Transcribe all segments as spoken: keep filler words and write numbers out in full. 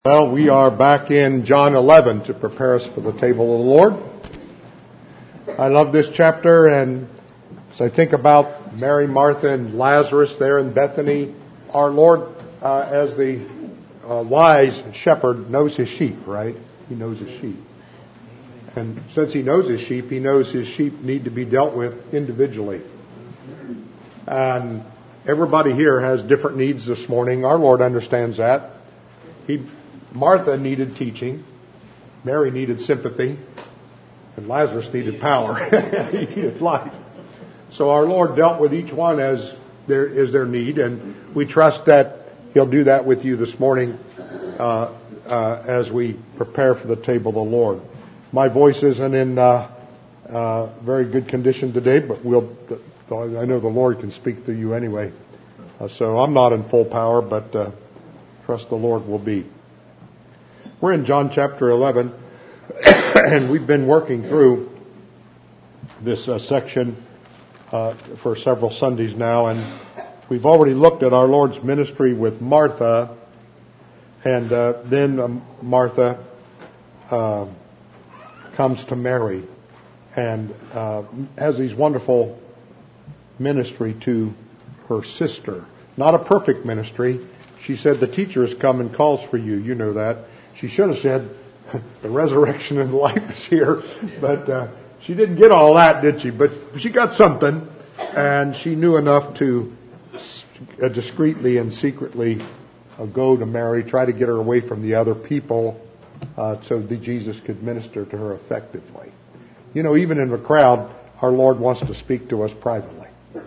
Well, we are back in John eleven to prepare us for the table of the Lord. I love this chapter, and as I think about Mary, Martha, and Lazarus there in Bethany, our Lord, uh, as the uh, wise shepherd, knows his sheep, right? He knows his sheep. And since he knows his sheep, he knows his sheep need to be dealt with individually. And everybody here has different needs this morning. Our Lord understands that. He Martha needed teaching, Mary needed sympathy, and Lazarus needed power. He needed life. So our Lord dealt with each one as there is their need, and we trust that He'll do that with you this morning uh, uh, as we prepare for the table of the Lord. My voice isn't in uh, uh, very good condition today, but we'll. I know the Lord can speak to you anyway. Uh, so I'm not in full power, but uh, trust the Lord will be. We're in John chapter eleven, and we've been working through this uh, section uh, for several Sundays now, and we've already looked at our Lord's ministry with Martha, and uh, then um, Martha uh, comes to Mary and uh, has these wonderful ministry to her sister. Not a perfect ministry. She said, the teacher has come and calls for you. You know that. She should have said, the resurrection and life is here. But uh, she didn't get all that, did she? But she got something. And she knew enough to uh, discreetly and secretly uh, go to Mary, try to get her away from the other people uh, so that Jesus could minister to her effectively. You know, even in the crowd, our Lord wants to speak to us privately.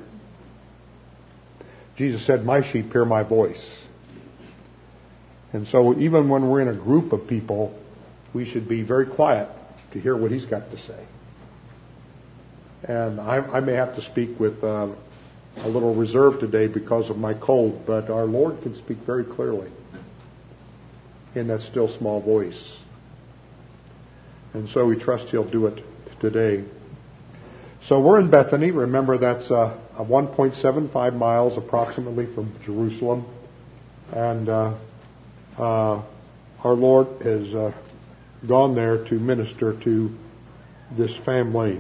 Jesus said, my sheep hear my voice. And so even when we're in a group of people, we should be very quiet to hear what He's got to say. And I, I may have to speak with uh, a little reserve today because of my cold, but our Lord can speak very clearly in that still small voice. And so we trust He'll do it today. So we're in Bethany. Remember, that's uh, one point seven five miles approximately from Jerusalem. And uh, uh, our Lord has uh, gone there to minister to this family.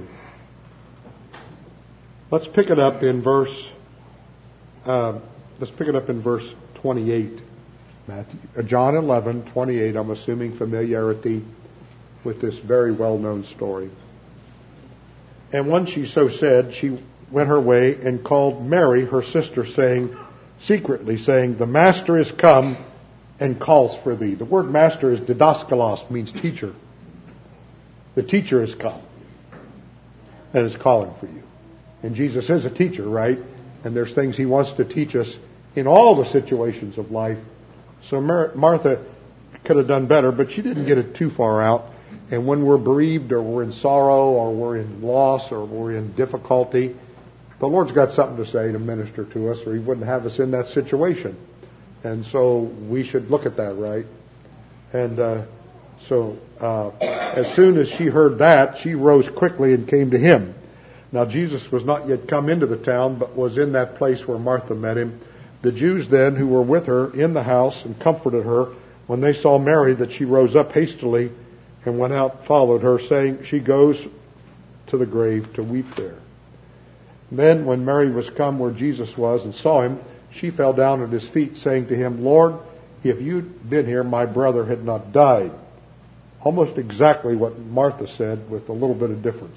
Let's pick it up in verse. Uh, let's pick it up in verse twenty-eight. Matthew, uh, John eleven twenty-eight. I'm assuming familiarity with this very well-known story. And when she so said, she went her way and called Mary, her sister, saying, secretly saying, the Master is come and calls for thee. The word master is didaskalos, means teacher. The teacher is come and is calling for you. And Jesus is a teacher, right? And there's things He wants to teach us in all the situations of life. So Mar- Martha could have done better, but she didn't get it too far out. And when we're bereaved or we're in sorrow or we're in loss or we're in difficulty, the Lord's got something to say to minister to us, or He wouldn't have us in that situation. And so we should look at that, right? And uh, so uh, as soon as she heard that, she rose quickly and came to Him. Now Jesus was not yet come into the town, but was in that place where Martha met Him. The Jews then who were with her in the house and comforted her, when they saw Mary, that she rose up hastily and went out, followed her, saying, she goes to the grave to weep there. Then when Mary was come where Jesus was and saw Him, she fell down at His feet, saying to Him, Lord, if you'd been here, my brother had not died. Almost exactly what Martha said, with a little bit of difference.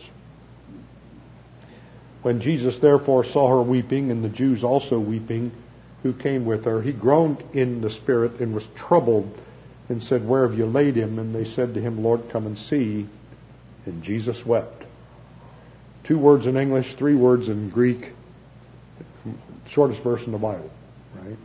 When Jesus therefore saw her weeping, and the Jews also weeping, who came with her, He groaned in the spirit and was troubled, and said, where have you laid him? And they said to Him, Lord, come and see. And Jesus wept. Two words in English, three words in Greek. Shortest verse in the Bible, right?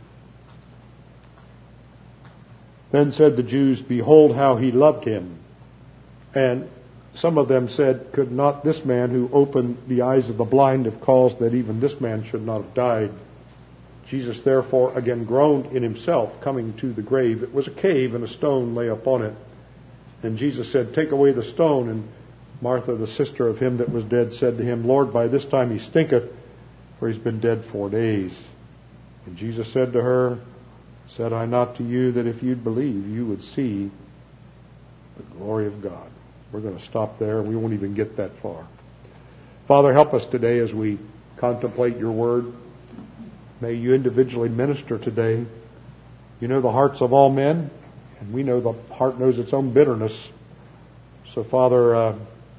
Then said the Jews, behold how He loved him. And some of them said, could not this man who opened the eyes of the blind have caused that even this man should not have died? Jesus therefore again groaned in Himself, coming to the grave. It was a cave, and a stone lay upon it. And Jesus said, take away the stone. And Martha, the sister of him that was dead, said to Him, Lord, by this time he stinketh, for he's been dead four days. And Jesus said to her, Said I not to you that if you'd believe, you would see the glory of God? We're going to stop there. We won't even get that far. Father, help us today as we contemplate your word. May you individually minister today. You know the hearts of all men, and we know the heart knows its own bitterness. So, Father, uh,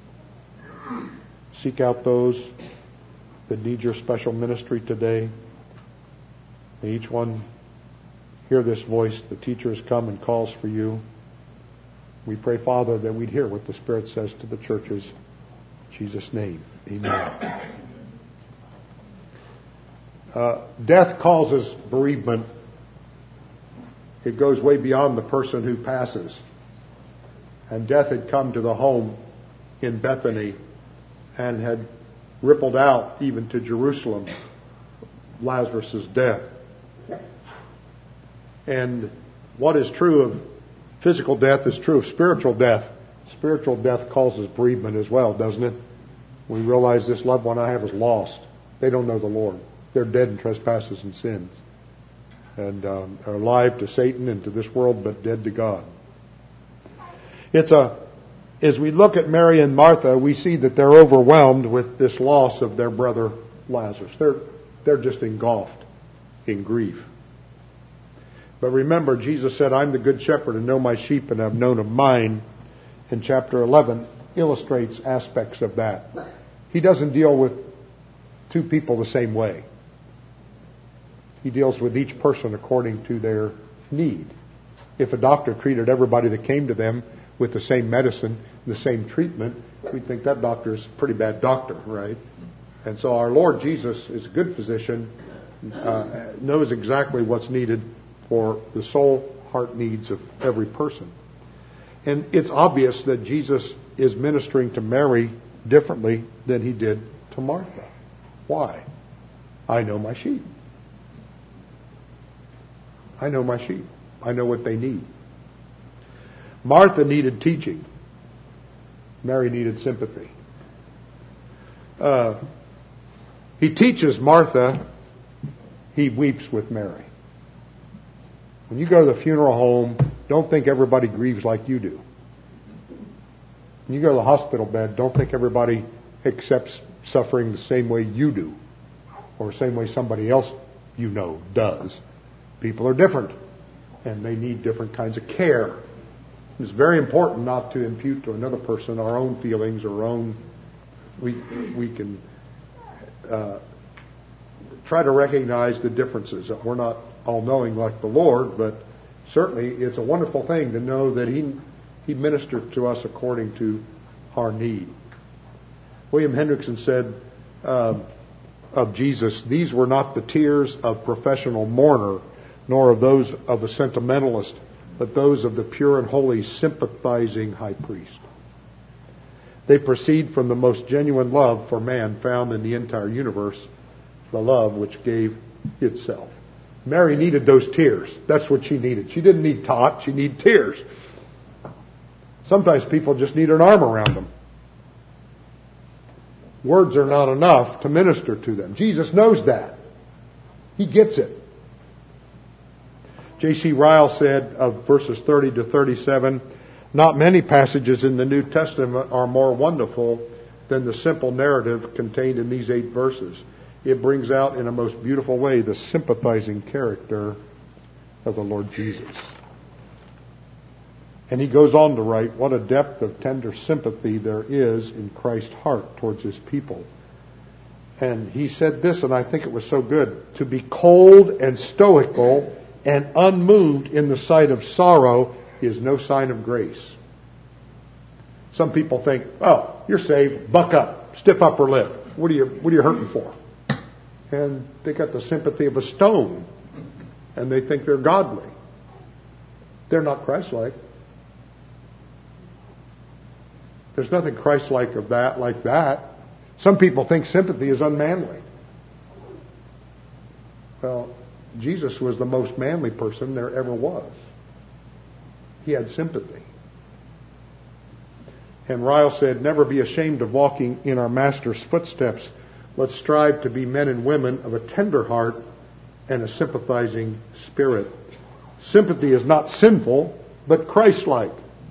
seek out those that need your special ministry today. May each one hear this voice. The teacher has come and calls for you. We pray, Father, that we'd hear what the Spirit says to the churches. In Jesus' name, amen. Uh, death causes bereavement. It goes way beyond the person who passes. And death had come to the home in Bethany and had rippled out even to Jerusalem, Lazarus' death. And what is true of physical death is true of spiritual death. Spiritual death causes bereavement as well, doesn't it? We realize this loved one I have is lost. They don't know the Lord. They're dead in trespasses and sins. And um, are alive to Satan and to this world, but dead to God. It's a, as we look at Mary and Martha, we see that they're overwhelmed with this loss of their brother Lazarus. They're, they're just engulfed in grief. But remember, Jesus said, I'm the good shepherd and know my sheep and have known of mine. And chapter eleven illustrates aspects of that. He doesn't deal with two people the same way. He deals with each person according to their need. If a doctor treated everybody that came to them with the same medicine, the same treatment, we'd think that doctor is a pretty bad doctor, right? And so our Lord Jesus is a good physician, uh, knows exactly what's needed for the soul heart needs of every person. And it's obvious that Jesus is ministering to Mary differently than he did to Martha. Why? I know my sheep. I know my sheep. I know what they need. Martha needed teaching. Mary needed sympathy. Uh, he teaches Martha. He weeps with Mary. When you go to the funeral home, don't think everybody grieves like you do. When you go to the hospital bed, don't think everybody accepts suffering the same way you do, or the same way somebody else you know does. People are different, and they need different kinds of care. It's very important not to impute to another person our own feelings or our own. We we can uh, try to recognize the differences. We're not all-knowing like the Lord, but certainly it's a wonderful thing to know that He He ministered to us according to our need. William Hendrickson said uh, of Jesus, these were not the tears of professional mourner, nor of those of a sentimentalist, but those of the pure and holy sympathizing high priest. They proceed from the most genuine love for man found in the entire universe, the love which gave itself. Mary needed those tears. That's what she needed. She didn't need taught, she needed tears. Sometimes people just need an arm around them. Words are not enough to minister to them. Jesus knows that. He gets it. J C Ryle said of verses thirty to thirty-seven, not many passages in the New Testament are more wonderful than the simple narrative contained in these eight verses. It brings out in a most beautiful way the sympathizing character of the Lord Jesus. And he goes on to write, what a depth of tender sympathy there is in Christ's heart towards his people. And he said this, and I think it was so good, to be cold and stoical and unmoved in the sight of sorrow is no sign of grace. Some people think, oh, you're saved, buck up, stiff upper lip. What are you, what are you hurting for? And they got the sympathy of a stone, and they think they're godly. They're not Christ-like. There's nothing Christ-like of that, like that. Some people think sympathy is unmanly. Well, Jesus was the most manly person there ever was. He had sympathy. And Ryle said, never be ashamed of walking in our Master's footsteps. Let's strive to be men and women of a tender heart and a sympathizing spirit. Sympathy is not sinful, but Christ-like.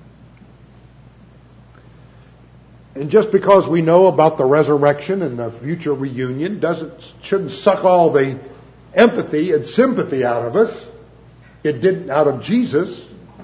And just because we know about the resurrection and the future reunion doesn't shouldn't suck all the empathy and sympathy out of us. It didn't out of Jesus.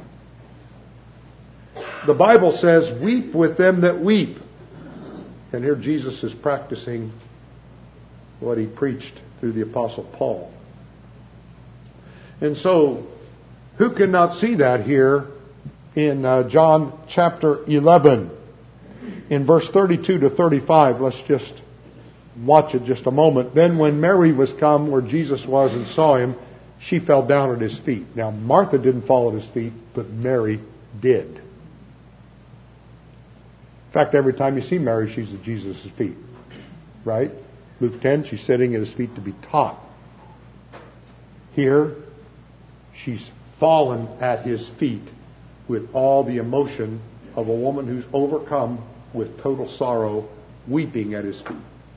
The Bible says, weep with them that weep. And here Jesus is practicing what he preached through the Apostle Paul. And so, who cannot see that here in uh, John chapter eleven? In verse thirty-two to thirty-five, let's just watch it just a moment. Then when Mary was come where Jesus was and saw him, she fell down at his feet. Now Martha didn't fall at his feet, but Mary did. In fact, every time you see Mary, she's at Jesus' feet. Right? Luke ten, she's sitting at his feet to be taught. Here, she's fallen at his feet with all the emotion of a woman who's overcome with total sorrow, weeping at his feet.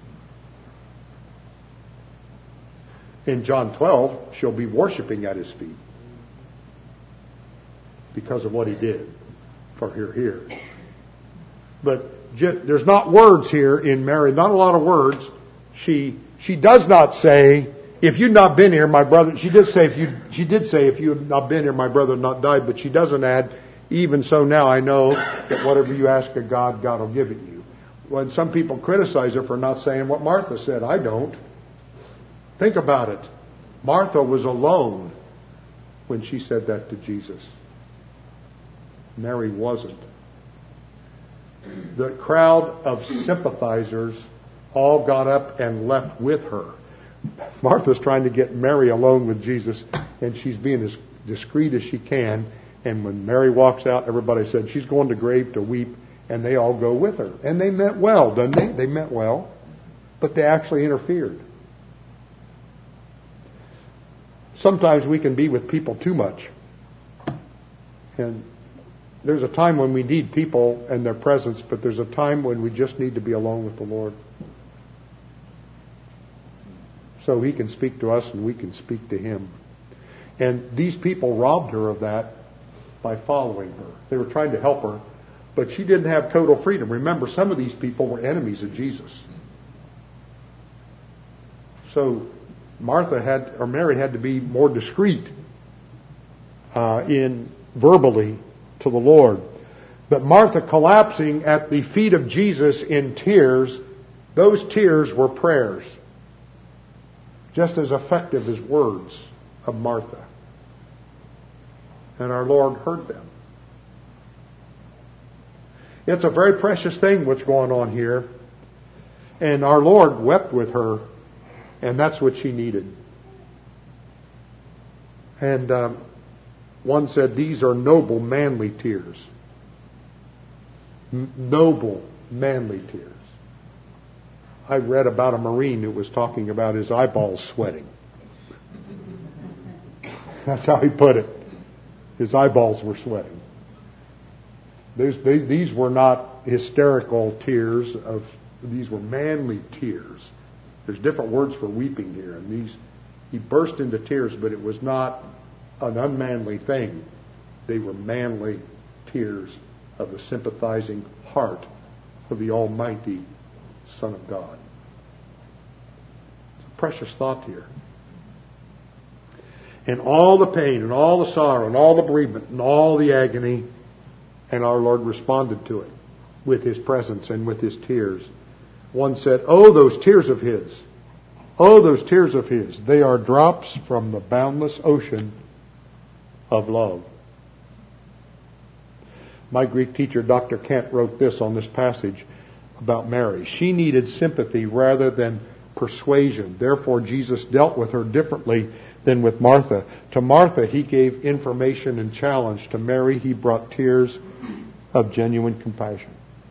In John twelve, she'll be worshiping at his feet because of what he did for her here. But just, there's not words here in Mary, not a lot of words. She she does not say, if you'd not been here, my brother, she did say if you she did say if you had not been here, my brother had not died, but she doesn't add, even so now I know that whatever you ask of God, God will give it you. When some people criticize her for not saying what Martha said, I don't. Think about it. Martha was alone when she said that to Jesus. Mary wasn't. The crowd of sympathizers all got up and left with her. Martha's trying to get Mary alone with Jesus, and she's being as discreet as she can. And when Mary walks out, everybody said, she's going to grave to weep, and they all go with her. And they meant well, didn't they? They meant well, but they actually interfered. Sometimes we can be with people too much. And there's a time when we need people and their presence, but there's a time when we just need to be alone with the Lord. So he can speak to us and we can speak to him. And these people robbed her of that by following her. They were trying to help her, but she didn't have total freedom. Remember, some of these people were enemies of Jesus. So Martha had, or Mary had to be more discreet uh, in verbally to the Lord. But Martha collapsing at the feet of Jesus in tears, those tears were prayers. Just as effective as words of Martha. And our Lord heard them. It's a very precious thing what's going on here. And our Lord wept with her, and that's what she needed. And um, one said, these are noble, manly tears. N- noble, manly tears. I read about a Marine who was talking about his eyeballs sweating. That's how he put it. His eyeballs were sweating. These, they, these were not hysterical tears. Of These were manly tears. There's different words for weeping here. And these, he burst into tears, but it was not an unmanly thing. They were manly tears of the sympathizing heart of the Almighty Son of God. It's a precious thought here. And all the pain and all the sorrow and all the bereavement and all the agony, and our Lord responded to it with his presence and with his tears. One said, oh, those tears of his. Oh, those tears of his. They are drops from the boundless ocean of love. My Greek teacher, Doctor Kent, wrote this on this passage about Mary. She needed sympathy rather than persuasion. Therefore, Jesus dealt with her differently than with Martha. To Martha, he gave information and challenge. To Mary, he brought tears of genuine compassion.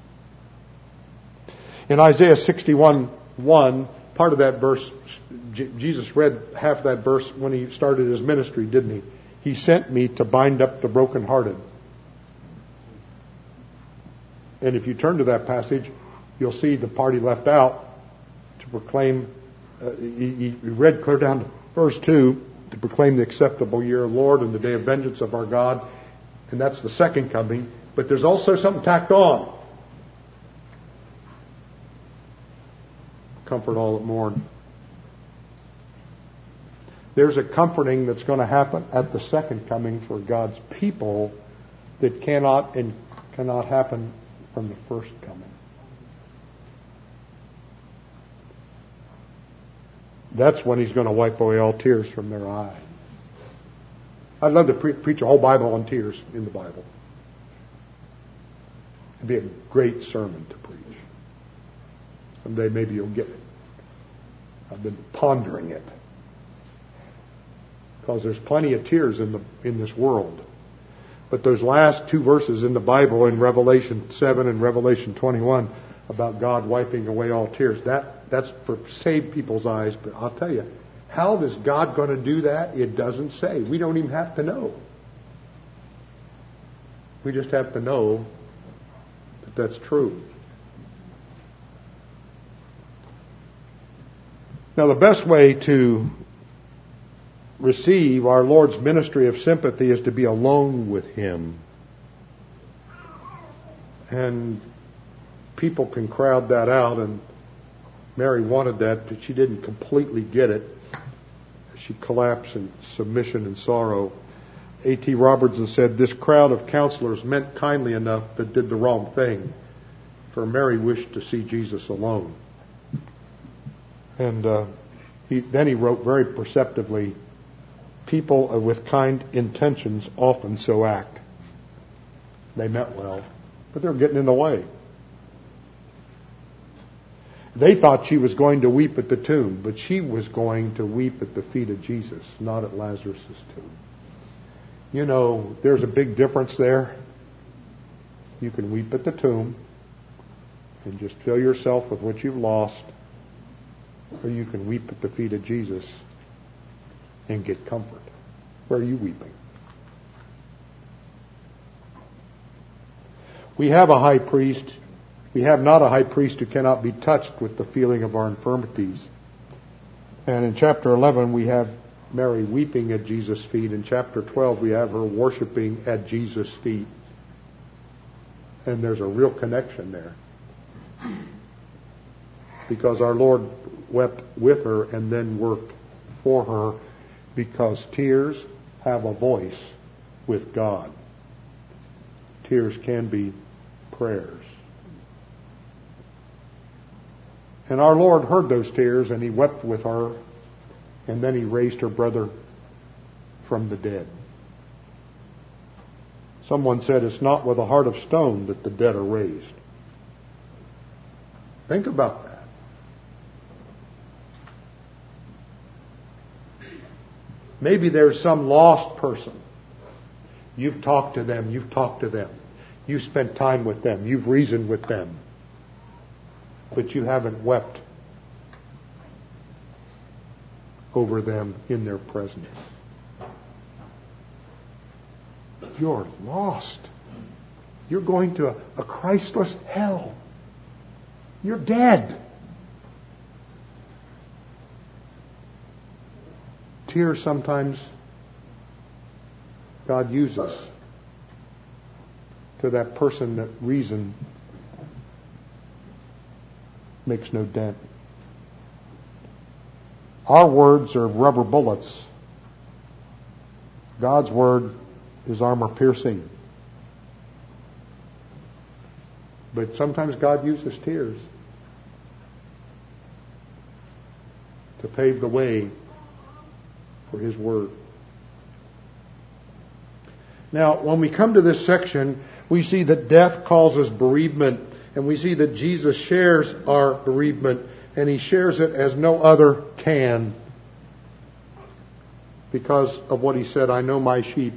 In Isaiah sixty-one one, part of that verse, Jesus read half of that verse when he started his ministry, didn't he? He sent me to bind up the brokenhearted. And if you turn to that passage, you'll see the part he left out to proclaim. Uh, he, he read clear down to verse two. to proclaim the acceptable year of the Lord and the day of vengeance of our God. And that's the second coming. But there's also something tacked on. Comfort all that mourn. There's a comforting that's going to happen at the second coming for God's people that cannot and cannot happen from the first coming. That's when He's going to wipe away all tears from their eyes. I'd love to pre- preach a whole Bible on tears in the Bible. It'd be a great sermon to preach. Someday maybe you'll get it. I've been pondering it. Because there's plenty of tears in the in this world. But those last two verses in the Bible, in Revelation seven and Revelation twenty-one, about God wiping away all tears, that that's for saved people's eyes. But I'll tell you, how is God going to do that? It doesn't say. We don't even have to know. We just have to know that that's true. Now, the best way to receive our Lord's ministry of sympathy is to be alone with Him. And people can crowd that out, and Mary wanted that, but she didn't completely get it. She collapsed in submission and sorrow. A T Robertson said, this crowd of counselors meant kindly enough but did the wrong thing, for Mary wished to see Jesus alone. And uh, he, then he wrote very perceptively, people with kind intentions often so act. They meant well, but they're getting in the way. They thought she was going to weep at the tomb, but she was going to weep at the feet of Jesus, not at Lazarus' tomb. You know, there's a big difference there. You can weep at the tomb and just fill yourself with what you've lost, or you can weep at the feet of Jesus and get comfort. Where are you weeping? We have a high priest. We have not a high priest who cannot be touched with the feeling of our infirmities. And in chapter eleven, we have Mary weeping at Jesus' feet. In chapter twelve, we have her worshiping at Jesus' feet. And there's a real connection there. Because our Lord wept with her and then worked for her, because tears have a voice with God. Tears can be prayers. And our Lord heard those tears, and He wept with her, and then He raised her brother from the dead. Someone said it's not with a heart of stone that the dead are raised. Think about that. Maybe there's some lost person. You've talked to them, you've talked to them. You've spent time with them, you've reasoned with them. But you haven't wept over them in their presence. You're lost. You're going to a, a Christless hell. You're dead. Tears sometimes God uses to that person that reason makes no dent. Our words are rubber bullets. God's word is armor piercing. But sometimes God uses tears to pave the way for His word. Now, when we come to this section, we see that death causes bereavement, and we see that Jesus shares our bereavement, and He shares it as no other can, because of what He said, I know my sheep.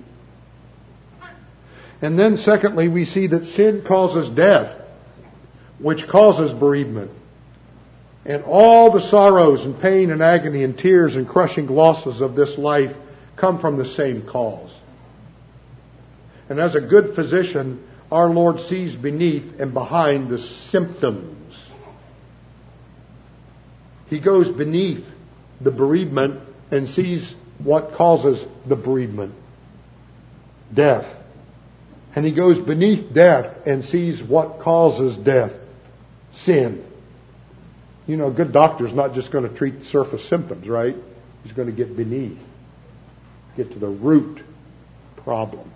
And then secondly, we see that sin causes death, which causes bereavement. And all the sorrows and pain and agony and tears and crushing losses of this life come from the same cause. And as a good physician, our Lord sees beneath and behind the symptoms. He goes beneath the bereavement and sees what causes the bereavement? Death. And he goes beneath death and sees what causes death. Sin. You know, a good doctor's not just going to treat the surface symptoms, right? He's going to get beneath. Get to the root problem.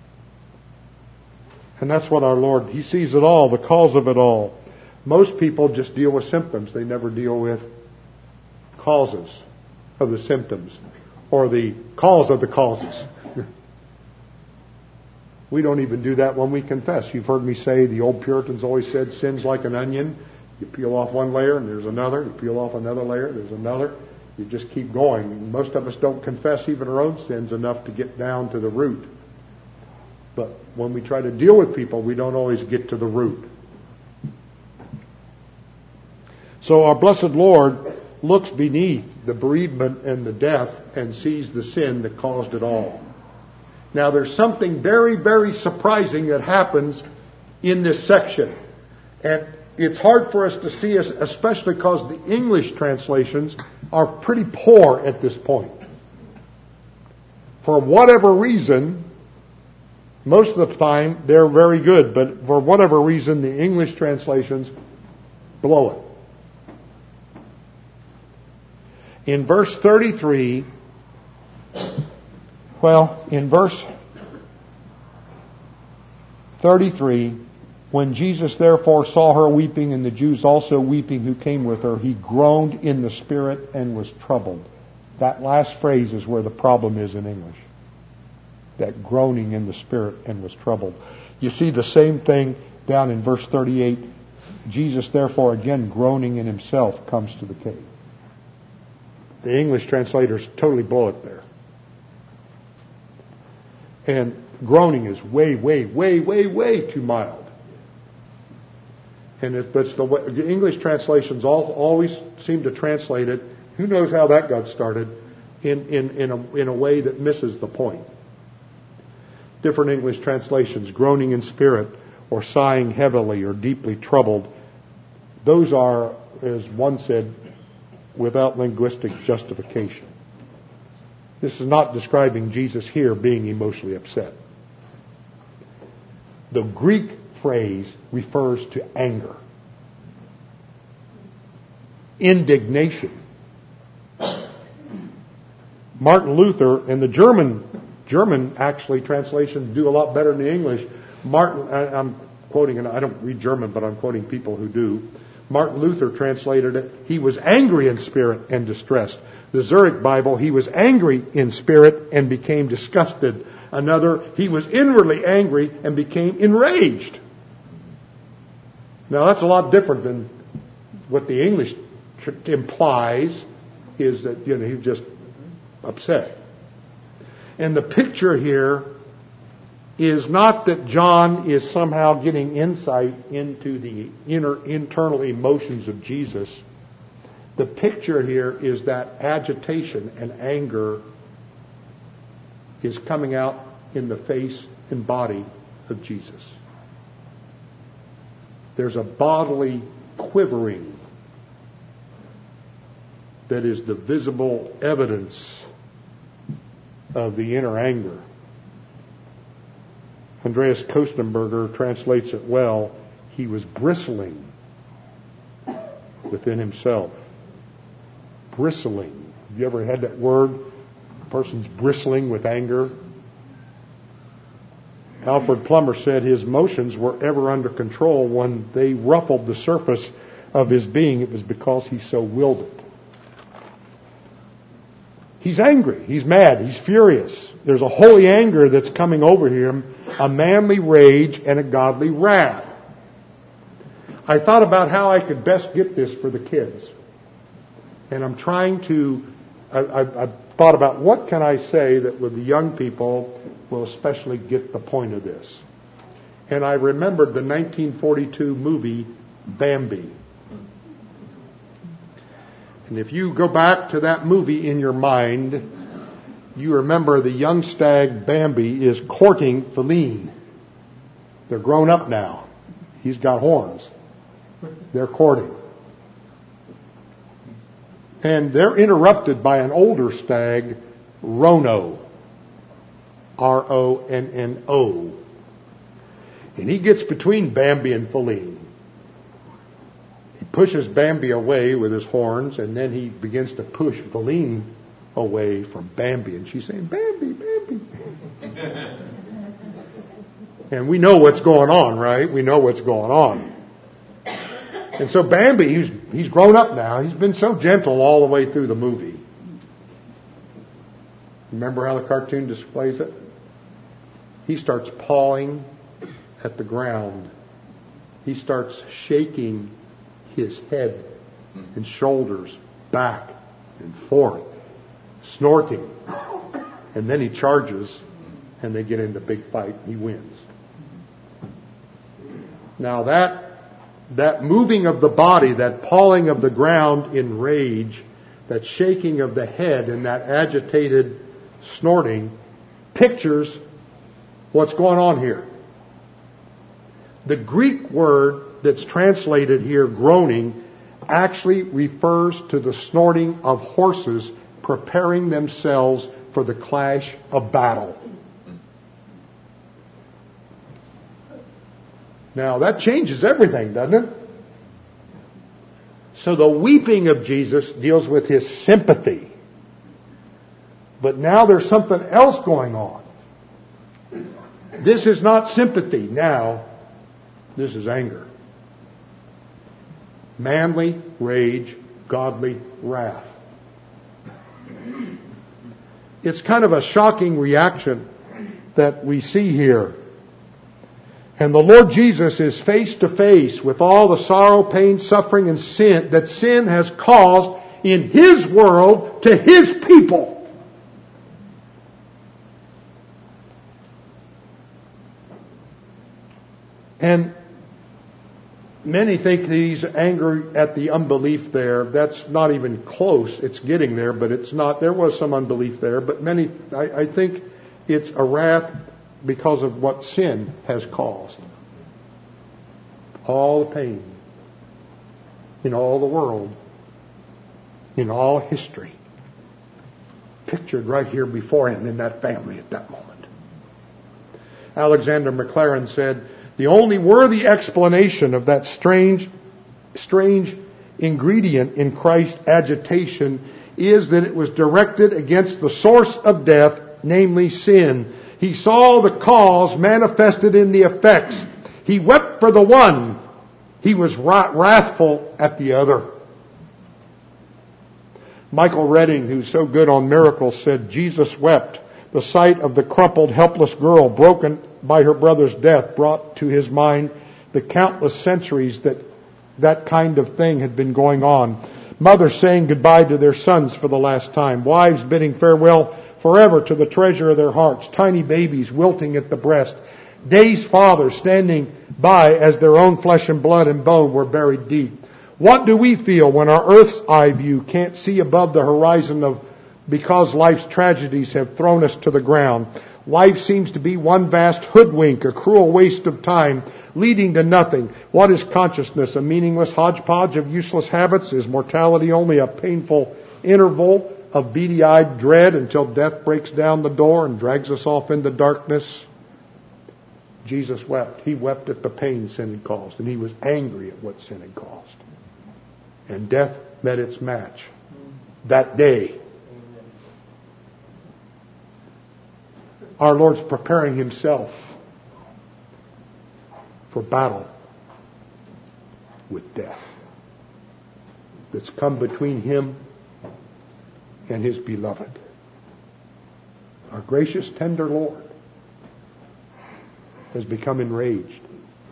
And that's what our Lord, He sees it all, the cause of it all. Most people just deal with symptoms. They never deal with causes of the symptoms or the cause of the causes. We don't even do that when we confess. You've heard me say, the old Puritans always said, sin's like an onion. You peel off one layer and there's another. You peel off another layer, there's another. You just keep going. Most of us don't confess even our own sins enough to get down to the root. But when we try to deal with people, we don't always get to the root. So our blessed Lord looks beneath the bereavement and the death and sees the sin that caused it all. Now there's something very, very surprising that happens in this section. And it's hard for us to see, especially because the English translations are pretty poor at this point. For whatever reason, most of the time they're very good, but for whatever reason the English translations blow it. In verse thirty-three, well, in verse thirty-three, when Jesus therefore saw her weeping and the Jews also weeping who came with her, he groaned in the spirit and was troubled. That last phrase is where the problem is in English. That groaning in the spirit and was troubled. You see the same thing down in verse thirty-eight. Jesus therefore again groaning in himself comes to the cave. The English translators totally blow it there. And groaning is way, way, way, way, way too mild. And it, but it's the, way, the English translations all, always seem to translate it, who knows how that got started, in, in, in, a, in a way that misses the point. Different English translations, groaning in spirit, or sighing heavily, or deeply troubled, those are, as one said, without linguistic justification. This is not describing Jesus here being emotionally upset. The Greek phrase refers to anger, indignation. Martin Luther, and the German German actually translations do a lot better than the English. Martin, I, I'm quoting, and I don't read German, but I'm quoting people who do. Martin Luther translated it, he was angry in spirit and distressed. The Zurich Bible, he was angry in spirit and became disgusted. Another, he was inwardly angry and became enraged. Now that's a lot different than what the English tr- implies, is that, you know, he's just upset. And the picture here is not that John is somehow getting insight into the inner, internal emotions of Jesus. The picture here is that agitation and anger is coming out in the face and body of Jesus. There's a bodily quivering that is the visible evidence of the inner anger. Andreas Kostenberger translates it well. He was bristling within himself. Bristling. Have you ever had that word? A person's bristling with anger. Alfred Plummer said his emotions were ever under control. When they ruffled the surface of his being, it was because he so willed it. He's angry. He's mad. He's furious. There's a holy anger that's coming over him, a manly rage and a godly wrath. I thought about how I could best get this for the kids. And I'm trying to, I, I, I thought about what can I say that with the young people will especially get the point of this. And I remembered the nineteen forty-two movie Bambi. And if you go back to that movie in your mind, you remember the young stag Bambi is courting Feline. They're grown up now. He's got horns. They're courting. And they're interrupted by an older stag Rono. R O N N O. And he gets between Bambi and Feline. He pushes Bambi away with his horns, and then he begins to push Feline away from Bambi. And she's saying, Bambi, Bambi. And we know what's going on, right? We know what's going on. And so Bambi, he's, he's grown up now. He's been so gentle all the way through the movie. Remember how the cartoon displays it? He starts pawing at the ground. He starts shaking his head and shoulders back and forth, snorting. And then he charges, and they get into a big fight, and he wins. Now that that moving of the body, that pawing of the ground in rage, that shaking of the head and that agitated snorting pictures what's going on here. The Greek word that's translated here, groaning, actually refers to the snorting of horses preparing themselves for the clash of battle. Now that changes everything, doesn't it? So the weeping of Jesus deals with his sympathy. But now there's something else going on. This is not sympathy. Now, this is anger. Manly rage, godly wrath. It's kind of a shocking reaction that we see here. And the Lord Jesus is face to face with all the sorrow, pain, suffering, and sin that sin has caused in His world to His people. And many think that he's angry at the unbelief there. That's not even close. It's getting there, but it's not. There was some unbelief there, but many, I, I think it's a wrath because of what sin has caused. All the pain in all the world, in all history, pictured right here before him in that family at that moment. Alexander Maclaren said, the only worthy explanation of that strange, strange ingredient in Christ's agitation is that it was directed against the source of death, namely sin. He saw the cause manifested in the effects. He wept for the one. He was wrathful at the other. Michael Redding, who's so good on miracles, said, Jesus wept. The sight of the crumpled, helpless girl broken by her brother's death brought to his mind the countless centuries that that kind of thing had been going on. Mothers saying goodbye to their sons for the last time. Wives bidding farewell forever to the treasure of their hearts. Tiny babies wilting at the breast. Dazed fathers standing by as their own flesh and blood and bone were buried deep. What do we feel when our earth's eye view can't see above the horizon of because life's tragedies have thrown us to the ground? Life seems to be one vast hoodwink, a cruel waste of time, leading to nothing. What is consciousness? A meaningless hodgepodge of useless habits? Is mortality only a painful interval of beady-eyed dread until death breaks down the door and drags us off into darkness? Jesus wept. He wept at the pain sin had caused, and he was angry at what sin had caused. And death met its match that day. Our Lord's preparing himself for battle with death that's come between him and his beloved. Our gracious, tender Lord has become enraged.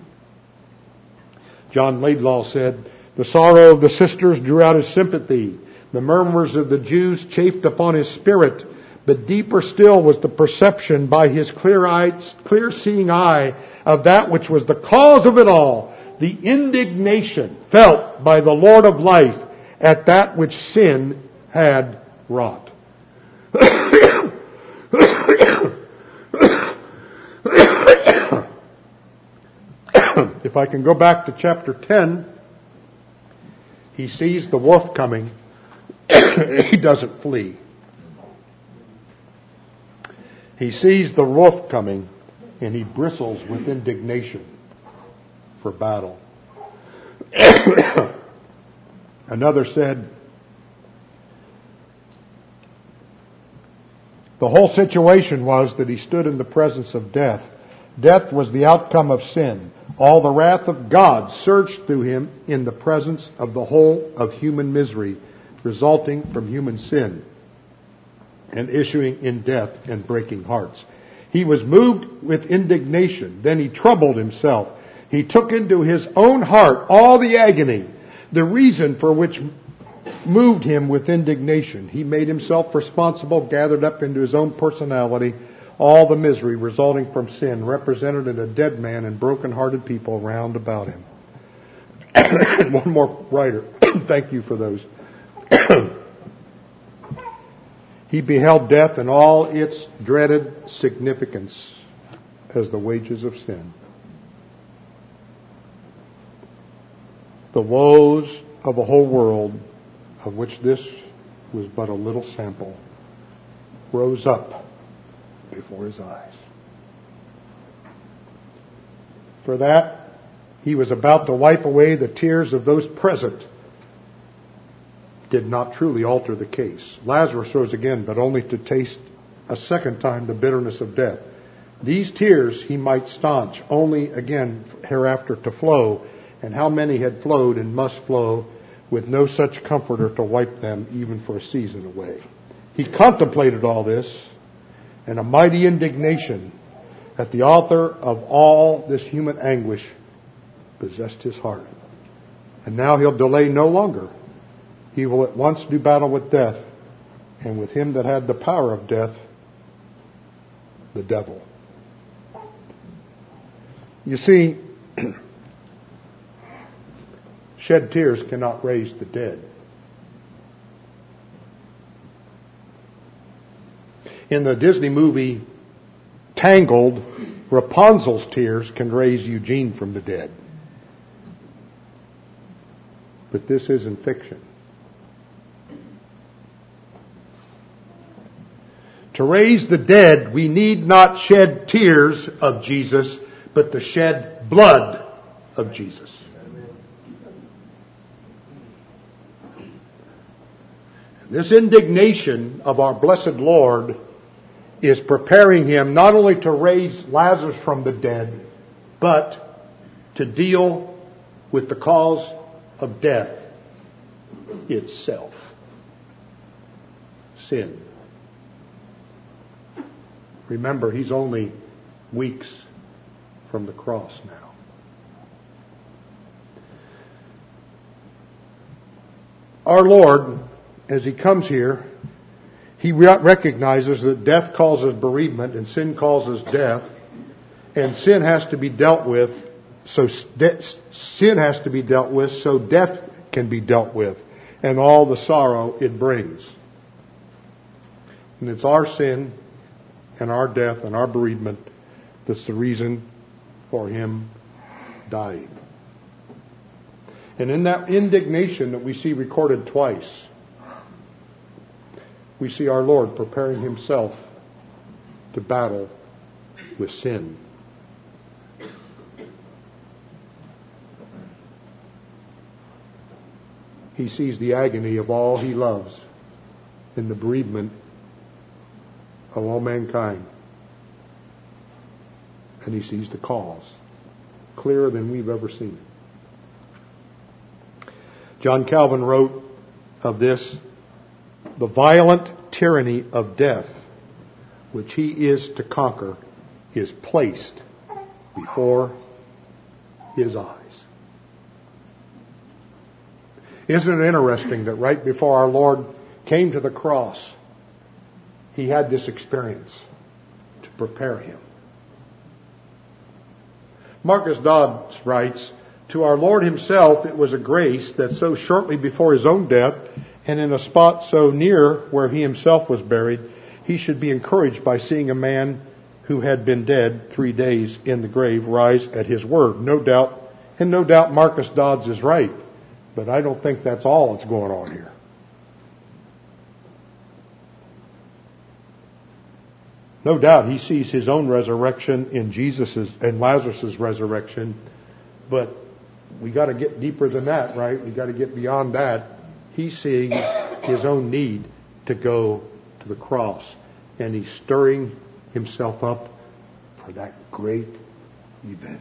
John Laidlaw said, the sorrow of the sisters drew out his sympathy. The murmurs of the Jews chafed upon his spirit. But deeper still was the perception by his clear-eyed, clear-seeing eye of that which was the cause of it all, the indignation felt by the Lord of life at that which sin had wrought. If I can go back to chapter ten, he sees the wolf coming. He doesn't flee. He sees the wolf coming, and he bristles with indignation for battle. Another said, the whole situation was that he stood in the presence of death. Death was the outcome of sin. All the wrath of God surged through him in the presence of the whole of human misery, resulting from human sin and issuing in death and breaking hearts. He was moved with indignation. Then he troubled himself. He took into his own heart all the agony, the reason for which moved him with indignation. He made himself responsible, gathered up into his own personality, all the misery resulting from sin, represented in a dead man and broken-hearted people round about him. And one more writer. Thank you for those. He beheld death in all its dreaded significance as the wages of sin. The woes of a whole world, of which this was but a little sample, rose up before his eyes. For that, he was about to wipe away the tears of those present, did not truly alter the case. Lazarus rose again, but only to taste a second time the bitterness of death. These tears he might staunch, only again hereafter to flow, and how many had flowed and must flow, with no such comforter to wipe them even for a season away. He contemplated all this, and a mighty indignation at the author of all this human anguish possessed his heart. And now he'll delay no longer. He will at once do battle with death, and with him that had the power of death, the devil. You see, shed tears cannot raise the dead. In the Disney movie Tangled, Rapunzel's tears can raise Eugene from the dead. But this isn't fiction. To raise the dead, we need not shed tears of Jesus, but the shed blood of Jesus. This indignation of our blessed Lord is preparing him not only to raise Lazarus from the dead, but to deal with the cause of death itself. Sin. Remember, he's only weeks from the cross now. Our Lord, as he comes here, he recognizes that death causes bereavement and sin causes death, and sin has to be dealt with. So sin has to be dealt with so death can be dealt with, and all the sorrow it brings. And it's our sin and our death and our bereavement that's the reason for him dying. And in that indignation that we see recorded twice, we see our Lord preparing himself to battle with sin. He sees the agony of all he loves in the bereavement of all mankind. And he sees the cause clearer than we've ever seen it. John Calvin wrote of this, the violent tyranny of death, which he is to conquer, is placed before his eyes. Isn't it interesting that right before our Lord came to the cross, he had this experience to prepare him? Marcus Dodds writes, to our Lord himself it was a grace that so shortly before his own death, and in a spot so near where he himself was buried, he should be encouraged by seeing a man who had been dead three days in the grave rise at his word. No doubt, and no doubt Marcus Dodds is right, but I don't think that's all that's going on here. No doubt he sees his own resurrection in Jesus's and Lazarus's resurrection, but we got to get deeper than that, right? We got to get beyond that. He sees his own need to go to the cross, and he's stirring himself up for that great event,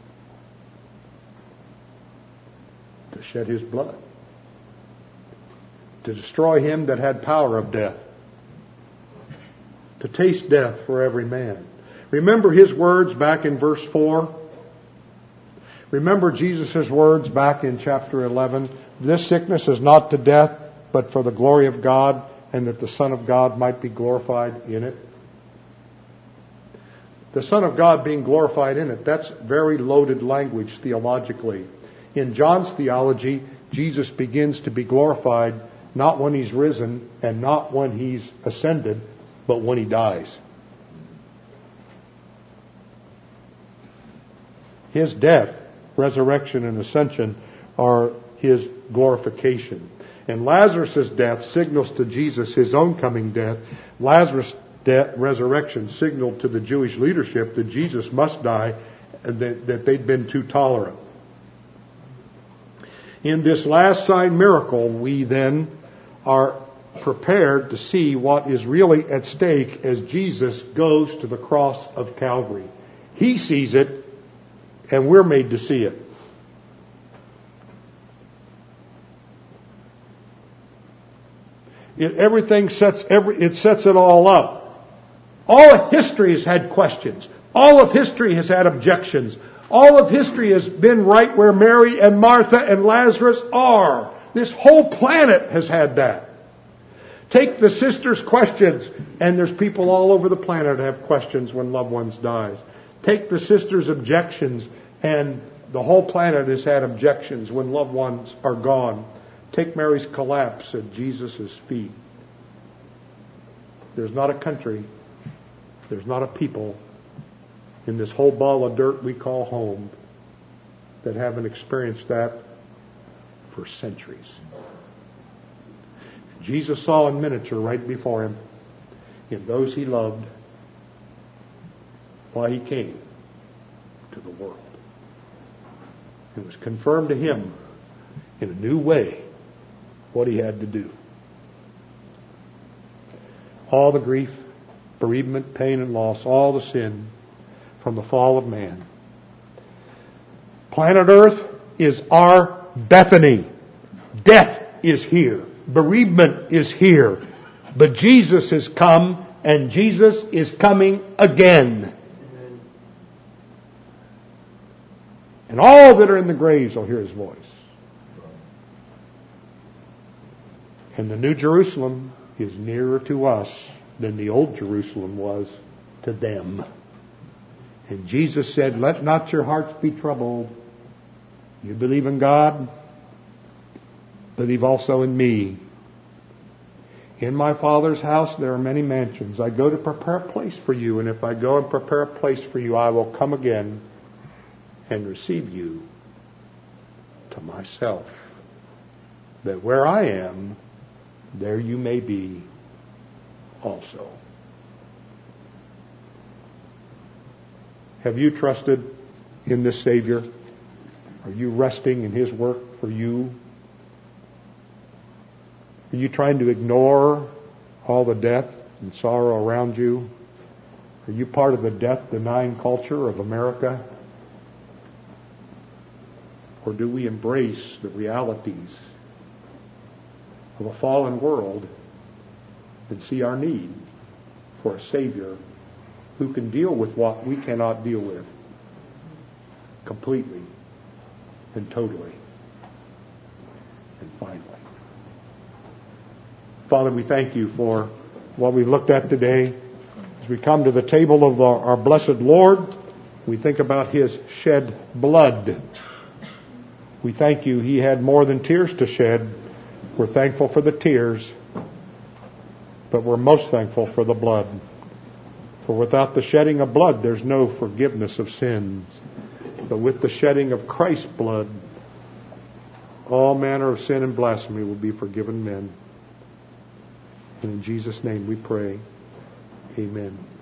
to shed his blood, to destroy him that had power of death, to taste death for every man. Remember his words back in verse four? Remember Jesus' words back in chapter eleven? This sickness is not to death, but for the glory of God, and that the Son of God might be glorified in it. The Son of God being glorified in it, that's very loaded language theologically. In John's theology, Jesus begins to be glorified not when he's risen and not when he's ascended, but when he dies. His death, resurrection, and ascension are his glorification. And Lazarus' death signals to Jesus his own coming death. Lazarus' death, resurrection signaled to the Jewish leadership that Jesus must die, and that, that they'd been too tolerant. In this last sign miracle, we then are prepared to see what is really at stake as Jesus goes to the cross of Calvary. He sees it, and we're made to see it. It, everything sets every it sets it all up. All of history has had questions. All of history has had objections. All of history has been right where Mary and Martha and Lazarus are. This whole planet has had that. Take the sisters' questions, and there's people all over the planet that have questions when loved ones dies. Take the sisters' objections, and the whole planet has had objections when loved ones are gone. Take Mary's collapse at Jesus' feet. There's not a country, there's not a people in this whole ball of dirt we call home that haven't experienced that for centuries. Jesus saw in miniature right before him, in those he loved, why he came to the world. It was confirmed to him in a new way what he had to do. All the grief, bereavement, pain, and loss, all the sin from the fall of man. Planet Earth is our Bethany. Death is here. Bereavement is here. But Jesus has come, and Jesus is coming again. And all that are in the graves will hear his voice. And the New Jerusalem is nearer to us than the old Jerusalem was to them. And Jesus said, "Let not your hearts be troubled. You believe in God, believe also in me. In my Father's house there are many mansions. I go to prepare a place for you, and if I go and prepare a place for you, I will come again and receive you to myself, that where I am, there you may be also." Have you trusted in this Savior? Are you resting in his work for you? Are you trying to ignore all the death and sorrow around you? Are you part of the death-denying culture of America? Or do we embrace the realities of a fallen world and see our need for a Savior who can deal with what we cannot deal with completely and totally and finally? Father, we thank you for what we've looked at today. As we come to the table of our, our blessed Lord, we think about his shed blood. We thank you he had more than tears to shed. We're thankful for the tears, but we're most thankful for the blood. For without the shedding of blood, there's no forgiveness of sins. But with the shedding of Christ's blood, all manner of sin and blasphemy will be forgiven men. And in Jesus' name we pray. Amen.